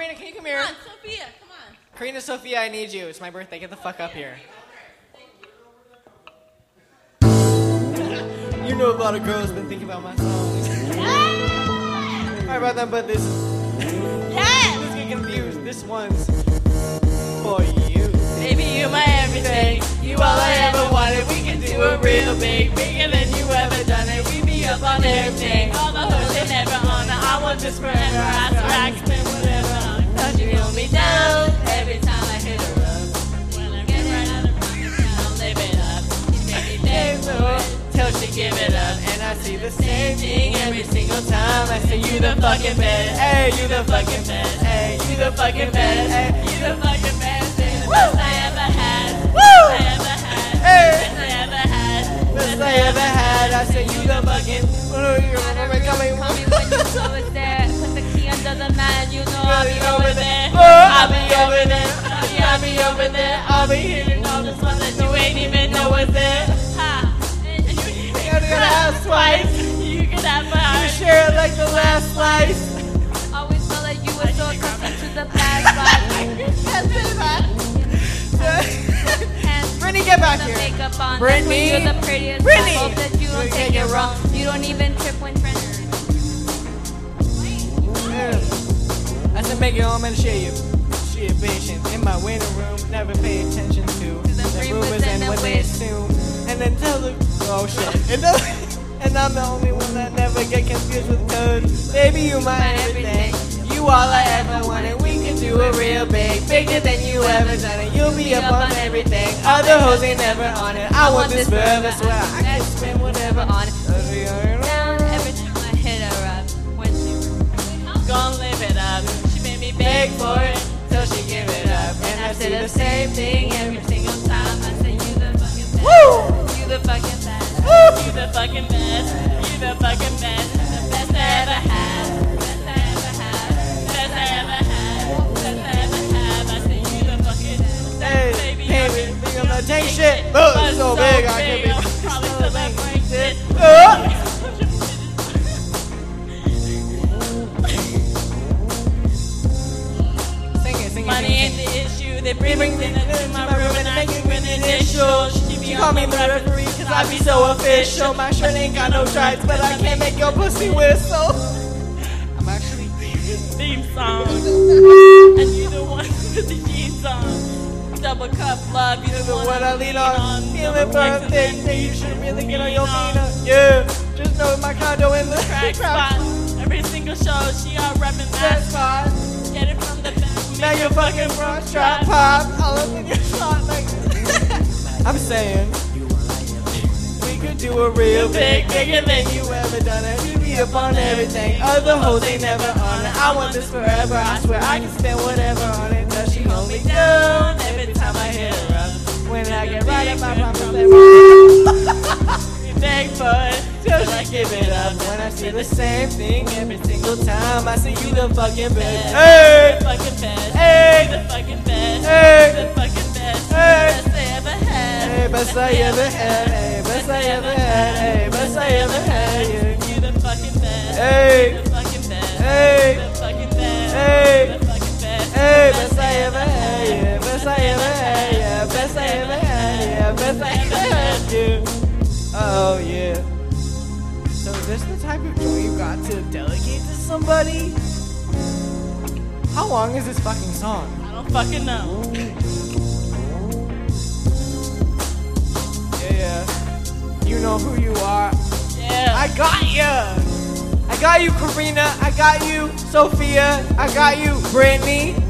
Karina, can you come here? Come on, Sophia, come on. Karina, Sophia, I need you. It's my birthday. Get the fuck up here. You know a lot of girls been thinking about my songs. Sorry about that, but this. Yes! Let's get confused. This one's for you. Baby, you my everything. You all I ever wanted. We can do it real big, bigger than you ever done it. We be up on everything. All the hoods they never honor. I want this forever. I swear I can spend whatever on. Cause you hold me down every time I hit a rub. When I get right out of my town, live it up. You make me dance for it till she give it up. And I see the same thing every single time. I say you the fucking best. Hey, you the fucking best. Hey, you the fucking best. Hey, you the fucking best. The best I ever had. Best I ever had. Best I ever had. Best I ever had. I say you the fucking. Call me when you know it's there. Put the key under the mat. You know I'll be over there. I'll be over there. I'll be over there. I'll be hearing all the stuff that you ain't even know was there. Ha. And you gotta ask twice. You can have my heart. Share it like the last slice. Always felt like you were so accustomed to the past life. Brittany, get back here. Makeup on. Brittany. You're the prettiest. Brittany. I hope that you don't take it wrong. You don't even trip when friends. I said make it home and share you. She a patient in my waiting room. Never pay attention to the rumors and what they assume. And then tell the shit. And I'm the only one that never get confused with cause. Baby, you my everything. You all I ever wanted. We can do it real big, bigger than you ever done it. You'll be up on everything. Other hoes ain't never on it. I want this forever, swear I can spend whatever on it. Down every time I hit her up. When she gon' live it up. She made me beg for it till she give it up. And I say the same thing every single time. I say you the fucking best. Woo! You the fucking best. Woo! You the fucking best. You the fucking best. The best I ever had. Best I ever had. Best I ever had. Best I ever had. I say you the fucking best. Hey, baby, baby, big on that tank shit. Look, it's so big, I can't be. I'll probably still that break this. Sing Money ain't the issue. They bring dinner to my room and I give an initial. She call me the referee cause I be so official. My shirt ain't got no stripes, but I can't make your pussy whistle. I'm actually theme song. And you the one with the jeans on. Double cup love, you're the one I lean on. Feeling perfect, then you should really get on your feet up. Yeah, just know my condo in the crack spot. Every single show, she out reppin' that spot. Get it from the back. Now you're fucking front strap pop. All up in your spot like I'm saying we could do a real big, bigger than you ever done it. We be up on everything. Other hoes ain't never on it. I want this forever. I swear I can spend whatever on it. Does she hold me down every time I hit her up? When I get right up, I promise that we beg for it till I give it up. When I see the same thing every single time, I see you the fucking best. Hey, the fucking best. Hey, the fucking best. Hey, the fucking best. Hey, best I ever had. Hey, best I ever had. Hey, best I ever had. Hey, best I ever had. You the fucking best. Hey, the fucking best. Hey, the fucking best. Hey, the fucking best. Hey, best I ever had. Yeah, best I ever had. Yeah, best I ever had. Yeah, best I ever had. Yeah. Oh yeah. So is this the type of joy you got to delegate to somebody? How long is this fucking song? I don't fucking know. Yeah. You know who you are. Yeah. I got ya. I got you, Karina. I got you, Sophia. I got you, Brittany.